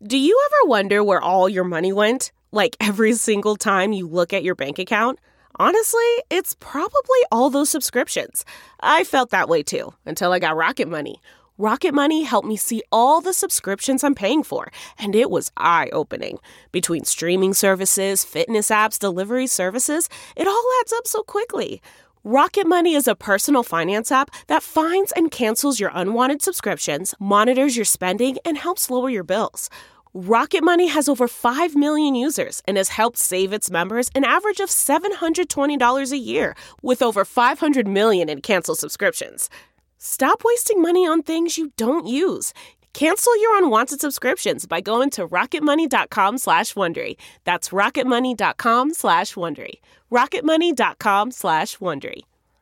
Do you ever wonder where all your money went? Like every single time you look at your bank account? Honestly, it's probably all those subscriptions. I felt that way too, until I got Rocket Money. Rocket Money helped me see all the subscriptions I'm paying for, and it was eye-opening. Between streaming services, fitness apps, delivery services, it all adds up so quickly. Rocket Money is a personal finance app that finds and cancels your unwanted subscriptions, monitors your spending, and helps lower your bills. Rocket Money has over 5 million users and has helped save its members an average of $720 a year, with over 500 million in canceled subscriptions. Stop wasting money on things you don't use. Cancel your unwanted subscriptions by going to rocketmoney.com/Wondery. That's rocketmoney.com/Wondery. rocketmoney.com/Wondery.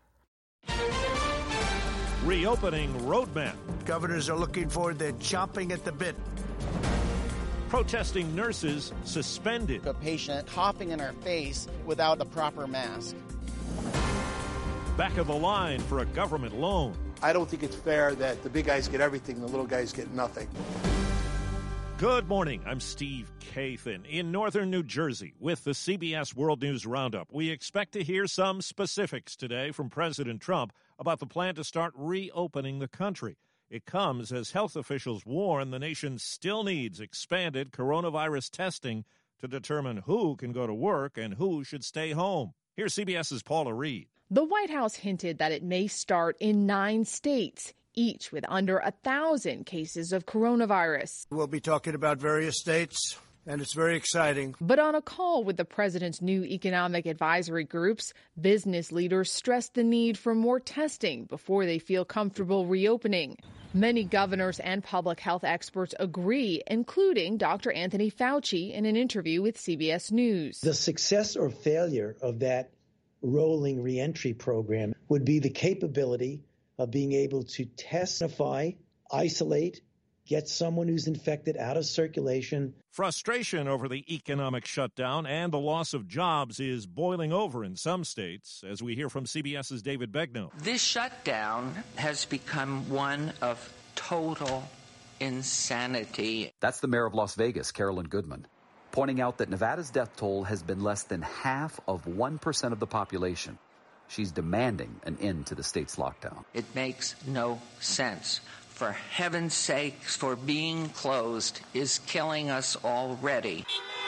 Reopening roadmap. Governors are looking forward to chomping at the bit. Protesting nurses suspended. A patient coughing in our face without a proper mask. Back of the line for a government loan. I don't think it's fair that the big guys get everything, the little guys get nothing. Good morning. I'm Steve Kathan in northern New Jersey with the CBS World News Roundup. We expect to hear some specifics today from President Trump about the plan to start reopening the country. It comes as health officials warn the nation still needs expanded coronavirus testing to determine who can go to work and who should stay home. Here's CBS's Paula Reed. The White House hinted that it may start in 9 states, each with under 1,000 cases of coronavirus. We'll be talking about various states, and it's very exciting. But on a call with the president's new economic advisory groups, business leaders stressed the need for more testing before they feel comfortable reopening. Many governors and public health experts agree, including Dr. Anthony Fauci in an interview with CBS News. The success or failure of that rolling reentry program would be the capability of being able to testify, isolate, get someone who's infected out of circulation. Frustration over the economic shutdown and the loss of jobs is boiling over in some states, as we hear from CBS's David Begnaud. This shutdown has become one of total insanity. That's the mayor of Las Vegas, Carolyn Goodman, pointing out that Nevada's death toll has been less than half of 1% of the population. She's demanding an end to the state's lockdown. It makes no sense. For heaven's sakes, for being closed is killing us already.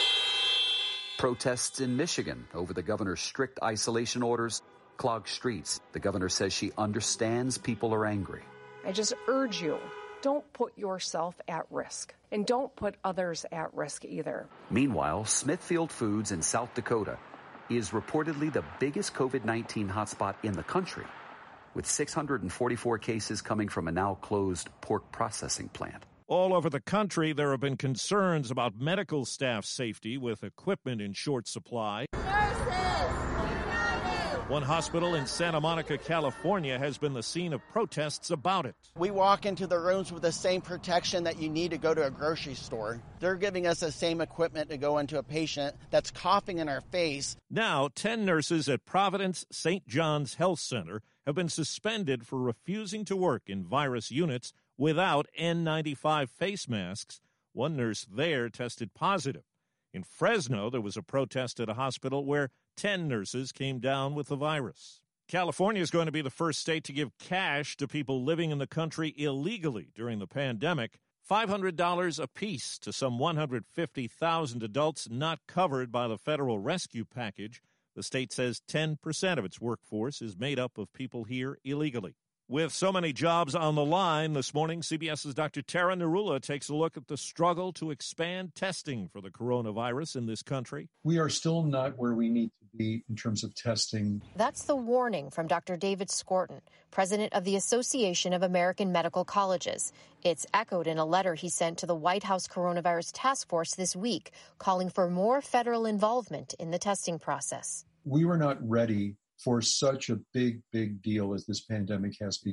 Protests in Michigan over the governor's strict isolation orders clog streets. The governor says she understands people are angry. I just urge you, don't put yourself at risk, and don't put others at risk either. Meanwhile, Smithfield Foods in South Dakota is reportedly the biggest COVID-19 hotspot in the country, with 644 cases coming from a now closed pork processing plant. All over the country, there have been concerns about medical staff safety with equipment in short supply. One hospital in Santa Monica, California, has been the scene of protests about it. We walk into the rooms with the same protection that you need to go to a grocery store. They're giving us the same equipment to go into a patient that's coughing in our face. Now, 10 nurses at Providence St. John's Health Center have been suspended for refusing to work in virus units without N95 face masks. One nurse there tested positive. In Fresno, there was a protest at a hospital where 10 nurses came down with the virus. California is going to be the first state to give cash to people living in the country illegally during the pandemic, $500 apiece to some 150,000 adults not covered by the federal rescue package. The state says 10% of its workforce is made up of people here illegally. With so many jobs on the line this morning, CBS's Dr. Tara Narula takes a look at the struggle to expand testing for the coronavirus in this country. We are still not where we need to be in terms of testing. That's the warning from Dr. David Skorton, president of the Association of American Medical Colleges. It's echoed in a letter he sent to the White House Coronavirus Task Force this week, calling for more federal involvement in the testing process. We were not ready for such a big deal as this pandemic has become.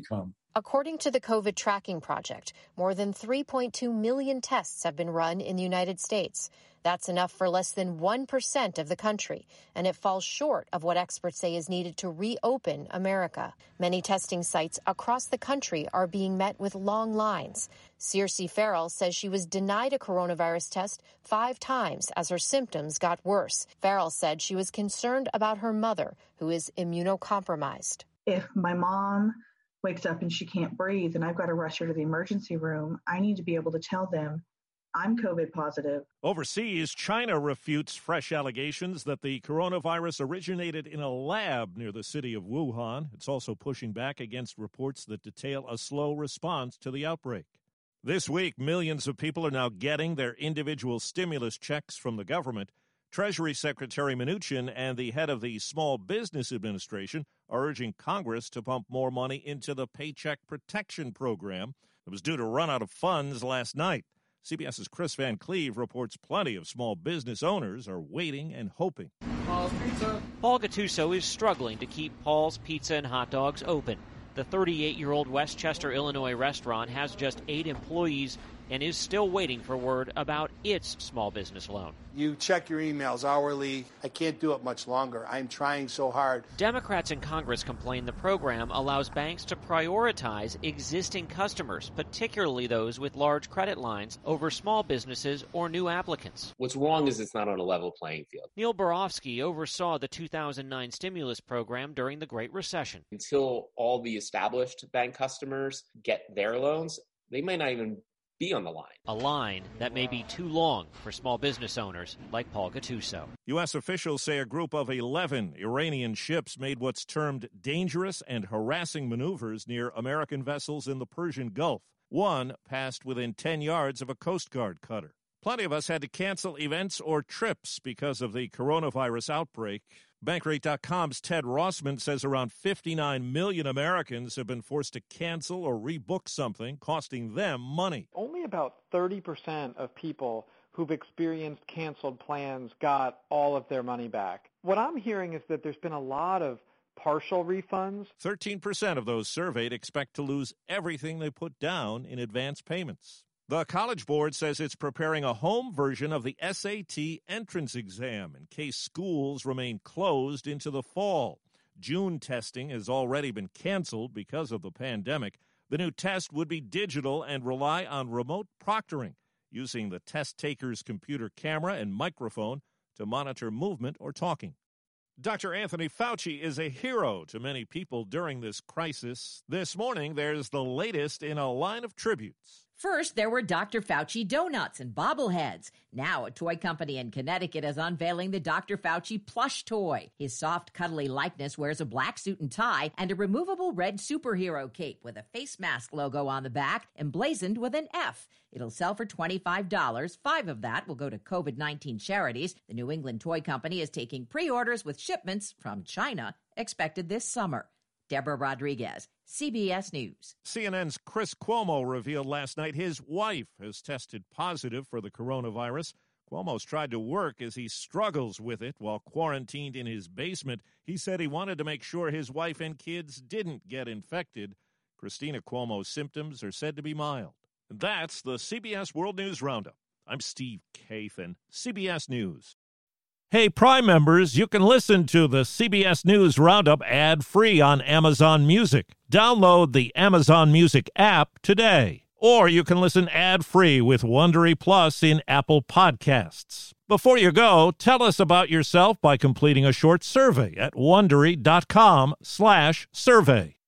According to the COVID Tracking Project, more than 3.2 million tests have been run in the United States. That's enough for less than 1% of the country, and it falls short of what experts say is needed to reopen America. Many testing sites across the country are being met with long lines. Circe Farrell says she was denied a coronavirus test 5 times as her symptoms got worse. Farrell said she was concerned about her mother, who is immunocompromised. If my mom wakes up and she can't breathe and I've got to rush her to the emergency room, I need to be able to tell them I'm COVID positive. Overseas, China refutes fresh allegations that the coronavirus originated in a lab near the city of Wuhan. It's also pushing back against reports that detail a slow response to the outbreak. This week, millions of people are now getting their individual stimulus checks from the government. Treasury Secretary Mnuchin and the head of the Small Business Administration are urging Congress to pump more money into the Paycheck Protection Program that was due to run out of funds last night. CBS's Chris Van Cleve reports plenty of small business owners are waiting and hoping. Paul's Pizza. Paul Gattuso is struggling to keep Paul's Pizza and Hot Dogs open. The 38-year-old Westchester, Illinois restaurant has just 8 employees and is still waiting for word about its small business loan. You check your emails hourly. I can't do it much longer. I'm trying so hard. Democrats in Congress complain the program allows banks to prioritize existing customers, particularly those with large credit lines, over small businesses or new applicants. What's wrong is it's not on a level playing field. Neil Borofsky oversaw the 2009 stimulus program during the Great Recession. Until all the established bank customers get their loans, they may not even be on the line. A line that may be too long for small business owners like Paul Gattuso. U.S. officials say a group of 11 Iranian ships made what's termed dangerous and harassing maneuvers near American vessels in the Persian Gulf. One passed within 10 yards of a Coast Guard cutter. Plenty of us had to cancel events or trips because of the coronavirus outbreak. Bankrate.com's Ted Rossman says around 59 million Americans have been forced to cancel or rebook something, costing them money. Only about 30% of people who've experienced canceled plans got all of their money back. What I'm hearing is that there's been a lot of partial refunds. 13% of those surveyed expect to lose everything they put down in advance payments. The College Board says it's preparing a home version of the SAT entrance exam in case schools remain closed into the fall. June testing has already been canceled because of the pandemic. The new test would be digital and rely on remote proctoring, using the test taker's computer camera and microphone to monitor movement or talking. Dr. Anthony Fauci is a hero to many people during this crisis. This morning, there's the latest in a line of tributes. First, there were Dr. Fauci donuts and bobbleheads. Now, a toy company in Connecticut is unveiling the Dr. Fauci plush toy. His soft, cuddly likeness wears a black suit and tie and a removable red superhero cape with a face mask logo on the back emblazoned with an F. It'll sell for $25. $5 of that will go to COVID-19 charities. The New England toy company is taking pre-orders with shipments from China expected this summer. Deborah Rodriguez, CBS News. CNN's Chris Cuomo revealed last night his wife has tested positive for the coronavirus. Cuomo's tried to work as he struggles with it while quarantined in his basement. He said he wanted to make sure his wife and kids didn't get infected. Christina Cuomo's symptoms are said to be mild. And that's the CBS World News Roundup. I'm Steve Kathan, CBS News. Hey, Prime members, you can listen to the CBS News Roundup ad-free on Amazon Music. Download the Amazon Music app today. Or you can listen ad-free with Wondery Plus in Apple Podcasts. Before you go, tell us about yourself by completing a short survey at Wondery.com/survey.